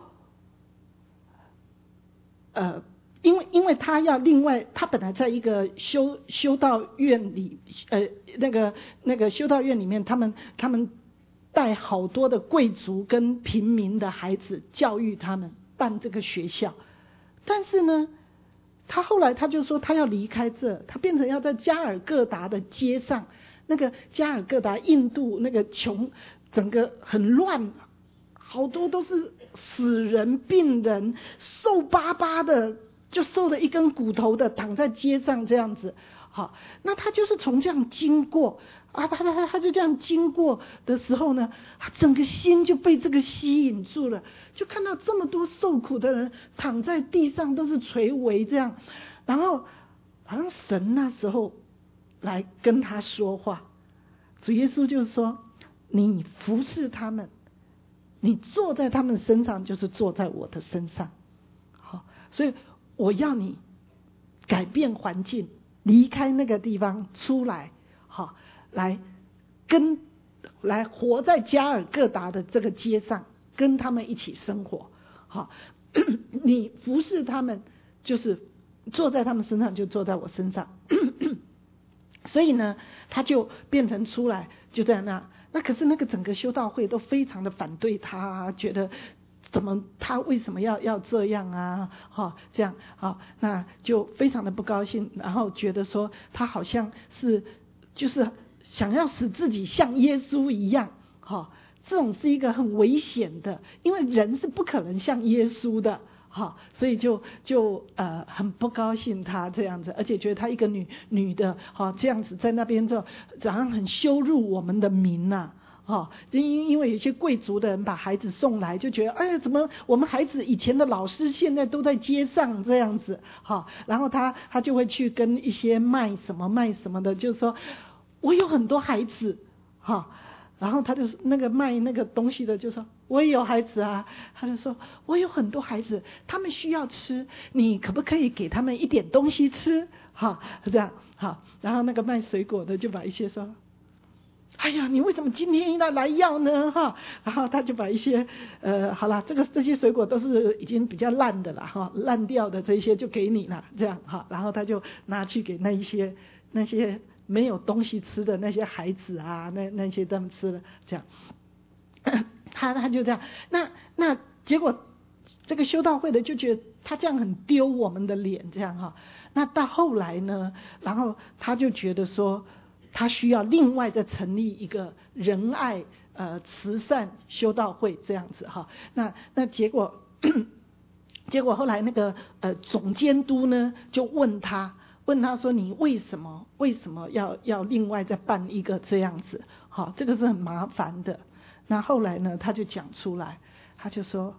呃。因为，因为他要另外，他本来在一个修修道院里，呃，那个那个修道院里面，他们他们带好多的贵族跟平民的孩子，教育他们，办这个学校。但是呢，他后来他就说，他要离开这，他变成要在加尔各答的街上，那个加尔各答，印度那个穷，整个很乱，好多都是死人、病人，瘦巴巴的。就瘦了一根骨头的躺在街上这样子，好，那他就是从这样经过啊，他他他就这样经过的时候呢，他整个心就被这个吸引住了，就看到这么多受苦的人躺在地上都是垂危这样，然后好像神那时候来跟他说话，主耶稣就说：你服侍他们，你坐在他们身上，就是坐在我的身上。好，所以我要你改变环境，离开那个地方出来，好，来跟来活在加尔各答的这个街上，跟他们一起生活。好，你服侍他们，就是坐在他们身上，就坐在我身上。所以呢，他就变成出来就在那。那可是那个整个修道会都非常的反对他啊，觉得。怎么他为什么要要这样啊？哈、哦，这样好、哦，那就非常的不高兴，然后觉得说他好像是就是想要使自己像耶稣一样，哈、哦，这种是一个很危险的，因为人是不可能像耶稣的，哈、哦，所以就就呃很不高兴他这样子，而且觉得他一个女女的，哈、哦，这样子在那边就好像很羞辱我们的民呐、啊。哦，因因为有些贵族的人把孩子送来，就觉得哎呀，怎么我们孩子以前的老师现在都在街上这样子，哈、哦，然后他他就会去跟一些卖什么卖什么的，就是说我有很多孩子，哈、哦，然后他就那个卖那个东西的就说我也有孩子啊，他就说我有很多孩子，他们需要吃，你可不可以给他们一点东西吃？哈、哦，这样好、哦，然后那个卖水果的就把一些说。哎呀，你为什么今天要来要呢？哈，然后他就把一些呃，好了，这个这些水果都是已经比较烂的了哈，烂掉的这些就给你了，这样哈，然后他就拿去给那一些那些没有东西吃的那些孩子啊，那那些他们吃了，这样，他他就这样，那那结果这个修道会的就觉得他这样很丢我们的脸，这样哈，那到后来呢，然后他就觉得说。他需要另外再成立一个仁爱呃慈善修道会这样子哈，那那结果结果后来那个呃总监督呢就问他问他说你为什么为什么要要另外再办一个这样子，好，这个是很麻烦的。那后来呢他就讲出来，他就说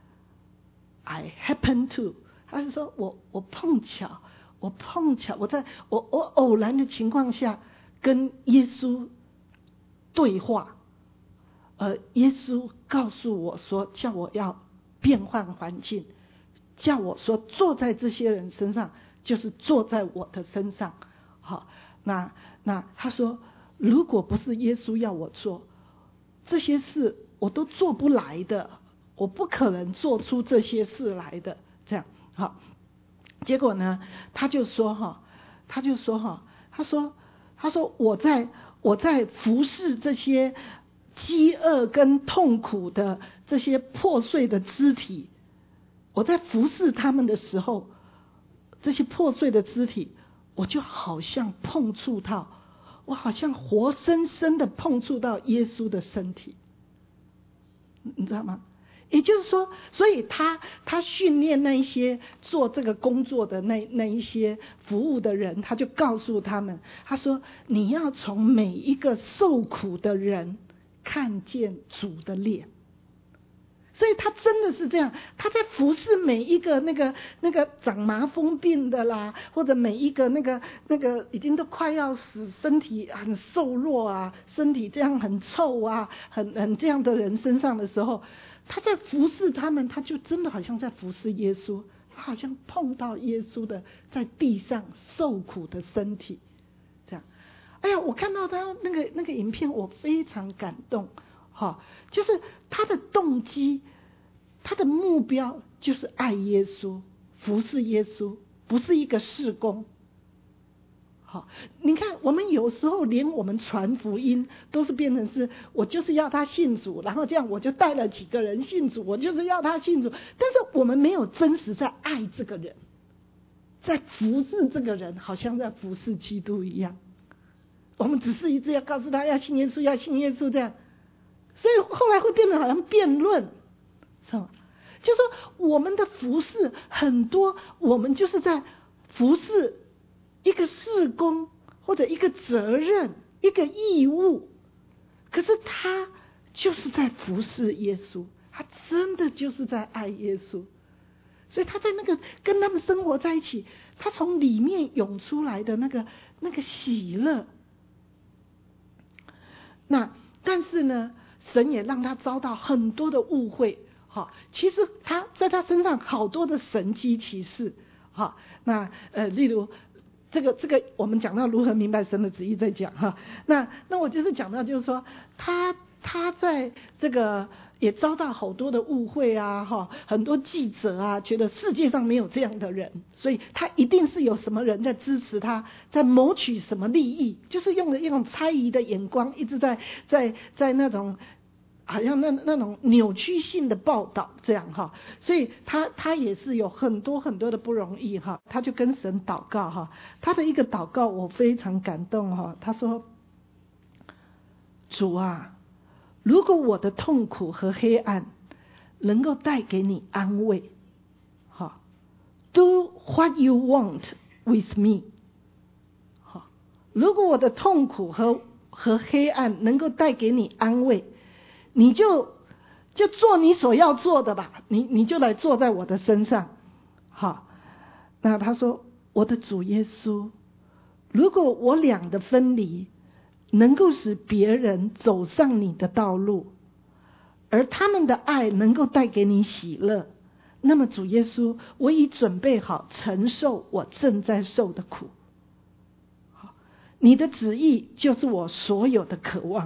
I happen to， 他是说我我碰巧我碰巧我在我我偶然的情况下。跟耶稣对话，呃，耶稣告诉我说，叫我要变换环境，叫我说坐在这些人身上，就是坐在我的身上。好，那那他说，如果不是耶稣要我做这些事，我都做不来的，我不可能做出这些事来的。这样好，结果呢，他就说哈，他就说哈，他说。他说我在我在服侍这些饥饿跟痛苦的这些破碎的肢体，我在服侍他们的时候，这些破碎的肢体，我就好像碰触到，我好像活生生的碰触到耶稣的身体，你知道吗？ 也就是说，所以他他训练那一些做这个工作的那那一些服务的人，他就告诉他们，他说你要从每一个受苦的人看见主的脸。所以他真的是这样，他在服侍每一个那个那个长麻风病的啦，或者每一个那个那个已经都快要死，身体很瘦弱啊，身体这样很臭啊，很很这样的人身上的时候，他在服侍他们，他就真的好像在服侍耶稣，他好像碰到耶稣的在地上受苦的身体，这样。哎呀，我看到他那个那个影片，我非常感动。好，就是他的动机，他的目标就是爱耶稣，服侍耶稣，不是一个事工。好，你看我们有时候连我们传福音都是变成是我就是要他信主，然后这样我就带了几个人信主，我就是要他信主，但是我们没有真实在爱这个人，在服侍这个人，好像在服侍基督一样。我们只是一直要告诉他要信耶稣，要信耶稣这样。所以后来会变得好像辩论，是吧？就是说我们的服事很多，我们就是在服事一个事工或者一个责任、一个义务，可是他就是在服侍耶稣，他真的就是在爱耶稣，所以他在那个跟他们生活在一起，他从里面涌出来的那个那个喜乐。那但是呢，神也让他遭到很多的误会，哈，其实他在他身上好多的神迹奇事，哈，那呃，例如这个这个我们讲到如何明白神的旨意再讲哈，那那我就是讲到就是说他他在这个也遭到好多的误会啊，哈，很多记者啊觉得世界上没有这样的人，所以他一定是有什么人在支持他，在谋取什么利益，就是用的一种猜疑的眼光，一直在在在那种好像那那种扭曲性的报道这样哈，所以他他也是有很多很多的不容易哈，他就跟神祷告哈，他的一个祷告我非常感动哈，他说：主啊，如果我的痛苦和黑暗能够带给你安慰，好 ，Do what you want with me， 好，如果我的痛苦和和黑暗能够带给你安慰，你就就做你所要做的吧，你你就来坐在我的身上，好。那他说：我的主耶稣，如果我俩的分离能够使别人走上你的道路，而他们的爱能够带给你喜乐，那么主耶稣，我已准备好承受我正在受的苦。好，你的旨意就是我所有的渴望。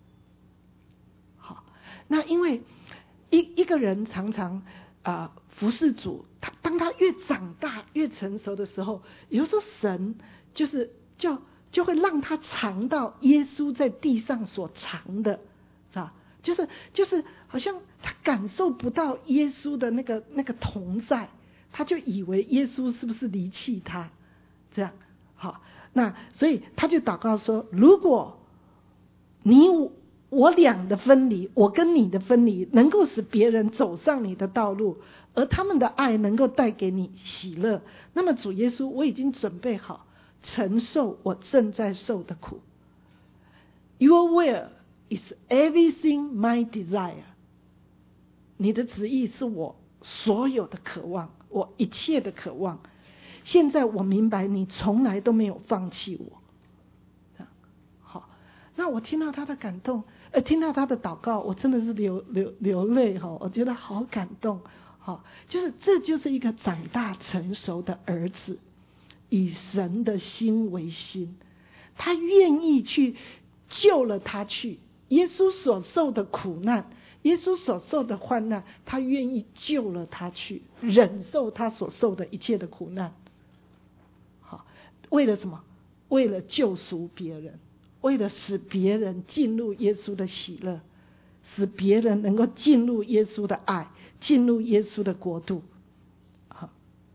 好，那因为一一个人常常啊、呃、服侍主，他当他越长大越成熟的时候，有时候神就是就就会让他尝到耶稣在地上所尝的，是吧？就是就是好像他感受不到耶稣的那个那个同在，他就以为耶稣是不是离弃他，这样好。那所以他就祷告说：如果你我俩的分离，我跟你的分离能够使别人走上你的道路，而他们的爱能够带给你喜乐，那么主耶稣，我已经准备好承受我正在受的苦。 Your will is everything my desire， 你的旨意是我所有的渴望，我一切的渴望。现在我明白你从来都没有放弃我。好，那我听到他的感动，呃，听到他的祷告，我真的是流流流泪哈，我觉得好感动。好，就是这就是一个长大成熟的儿子，以神的心为心，他愿意去救了他去。耶稣所受的苦难，耶稣所受的患难，他愿意救了他去，忍受他所受的一切的苦难。好，为了什么？为了救赎别人，为了使别人进入耶稣的喜乐，使别人能够进入耶稣的爱，进入耶稣的国度。好，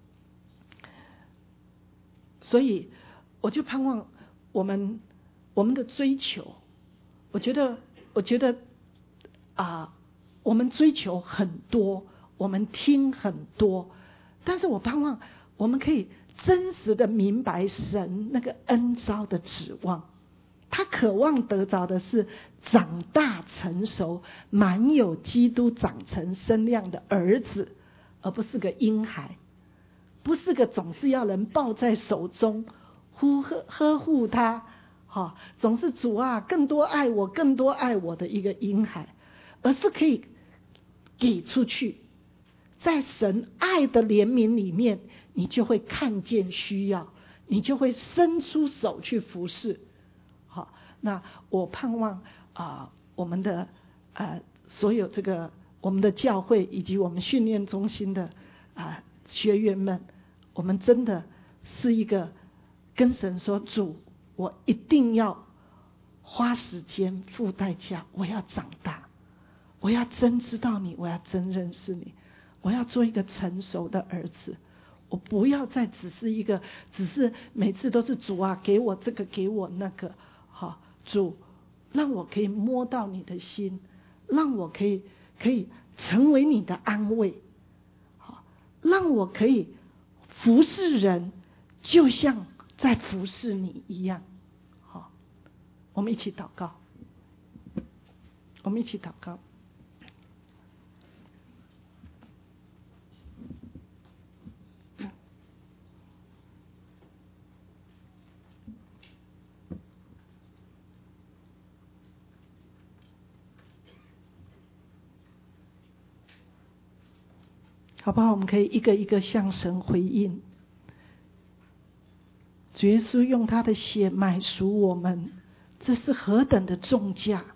所以我就盼望我们我们的追求，我觉得我觉得啊、呃， 我们追求很多，我们听很多，但是我盼望我们可以真实的明白神那个恩召的指望。他渴望得着的是长大成熟、满有基督长成身量的儿子，而不是个婴孩，不是个总是要人抱在手中呼呵呵护他，哦，总是主啊更多爱我更多爱我的一个婴孩，而是可以给出去，在神爱的怜悯里面，你就会看见需要，你就会伸出手去服侍。好，那我盼望啊、呃，我们的呃所有这个我们的教会以及我们训练中心的啊、呃、学员们，我们真的是一个跟神说，主，我一定要花时间付代价，我要长大，我要真知道你，我要真认识你，我要做一个成熟的儿子。我不要再只是一个，只是每次都是主啊，给我这个，给我那个。好，主，让我可以摸到你的心，让我可以可以成为你的安慰，好，让我可以服侍人，就像在服侍你一样。好，我们一起祷告，我们一起祷告。好不好？我们可以一个一个向神回应。主耶稣用他的血买赎我们，这是何等的重价！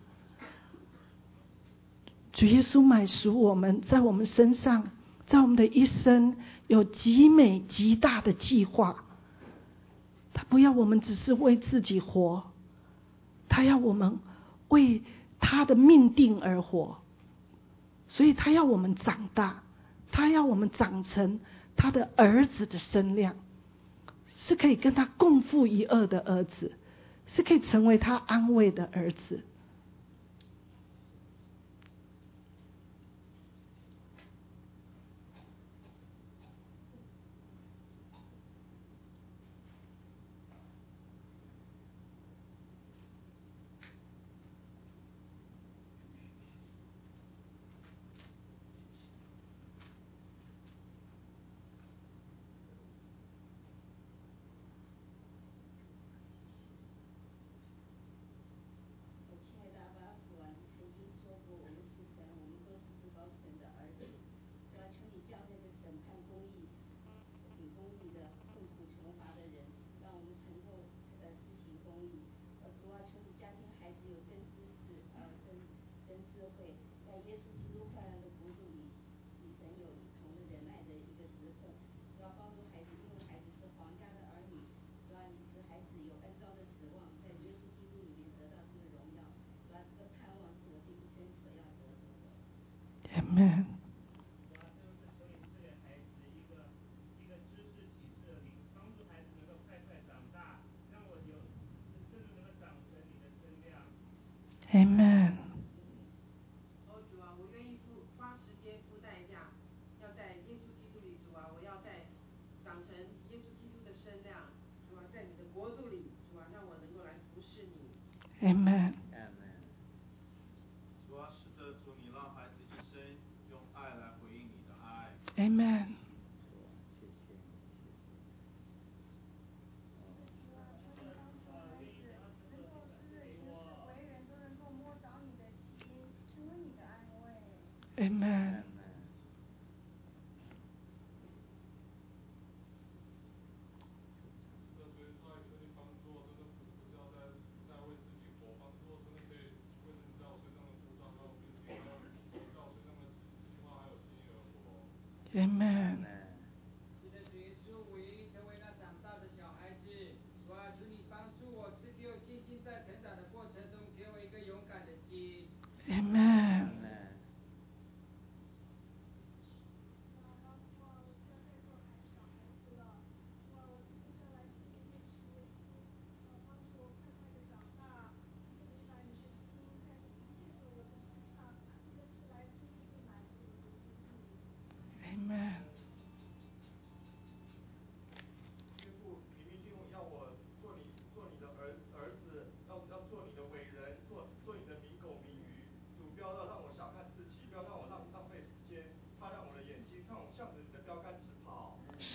主耶稣买赎我们，在我们身上，在我们的一生有极美极大的计划。他不要我们只是为自己活，他要我们为他的命定而活。所以他要我们长大，他要我们长成他的儿子的身量，是可以跟他共负一二的儿子，是可以成为他安慰的儿子。Amen。Amen。 哦，主啊，我愿意付花时间付代价，要在耶稣基督里，主啊，我要在长成耶稣基督的身量，主啊，在你的国度里，主啊，让我能够来服侍你。 Amen。 主啊，是的，主，你让孩子一生用爱来回应你的爱。 Amen。Amen。Amen。 是的，主耶稣，我愿意成为那长大的小孩子。主啊，求你帮助我，赐给我信心，在成长的过程中，给我一个勇敢的心。 Amen。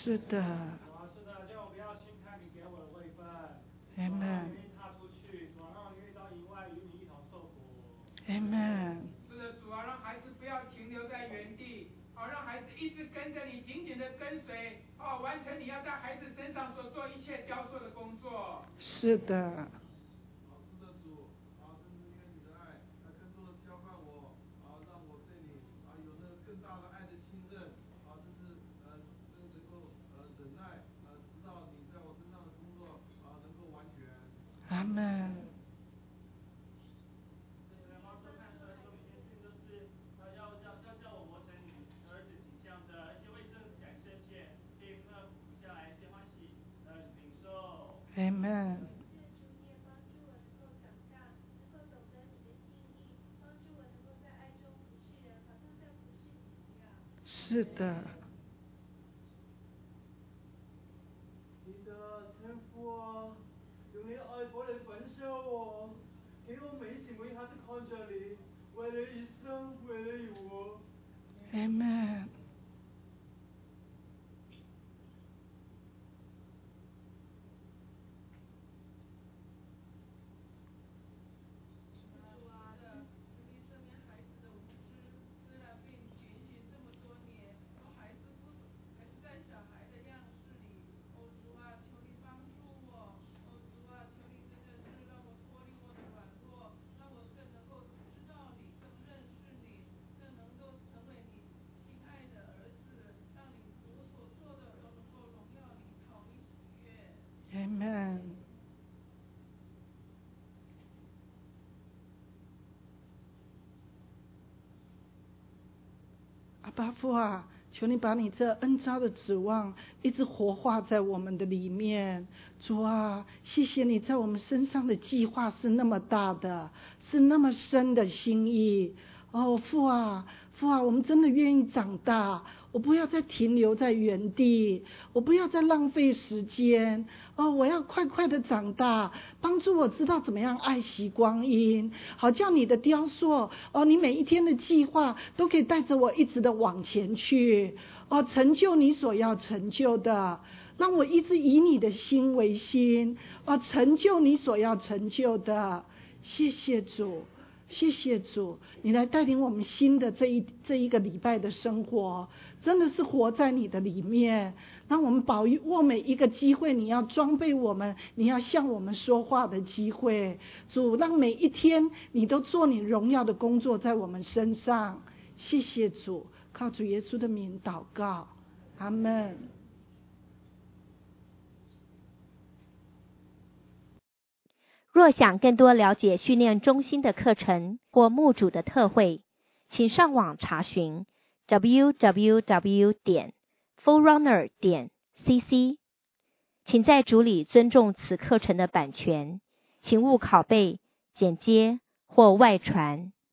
是的。 主啊，是的，叫我不要轻看你给我的位分。 Amen。 愿意踏出去，主啊，让我愿意到营外与你一同受苦。 Amen。 是的，主啊，让孩子不要停留在原地，好、让孩子一直跟着你，紧紧的跟随，哦，完成你要在孩子身上所做一切雕塑的工作。 是的。 好，是的，主，啊，真是因为你的爱，来更多的浇灌我，啊，让我对你啊有那个更大的爱的信任，啊，这是呃更能够呃忍耐，呃，直到你在我身上的工作啊能够完全。 阿门。Amen。是的。 是的，天父啊，用你爱火来焚烧我，给我每时每刻都看着你，为你而生，为你而活。 Amen。Amen。阿爸父啊，求你把你这恩召的指望一直活化在我们的里面。主啊，谢谢你在我们身上的计划是那么大的，是那么深的心意。哦，父啊，父啊，我们真的愿意长大，我不要再停留在原地，我不要再浪费时间。哦，我要快快的长大，帮助我知道怎么样爱惜光阴，好叫你的雕塑，哦，你每一天的计划都可以带着我一直的往前去，哦，成就你所要成就的，让我一直以你的心为心，哦，成就你所要成就的。谢谢主。谢谢主，你来带领我们新的这一这一个礼拜的生活，真的是活在你的里面，让我们把握每一个机会，你要装备我们，你要向我们说话的机会。主，让每一天你都做你荣耀的工作在我们身上。谢谢主，靠主耶稣的名祷告，阿们。 若想更多了解训练中心的课程或牧主的特会，请上网查询 double-u double-u double-u 点 forerunner 点 c c。请在主里尊重此课程的版权，请勿拷贝、剪接或外传。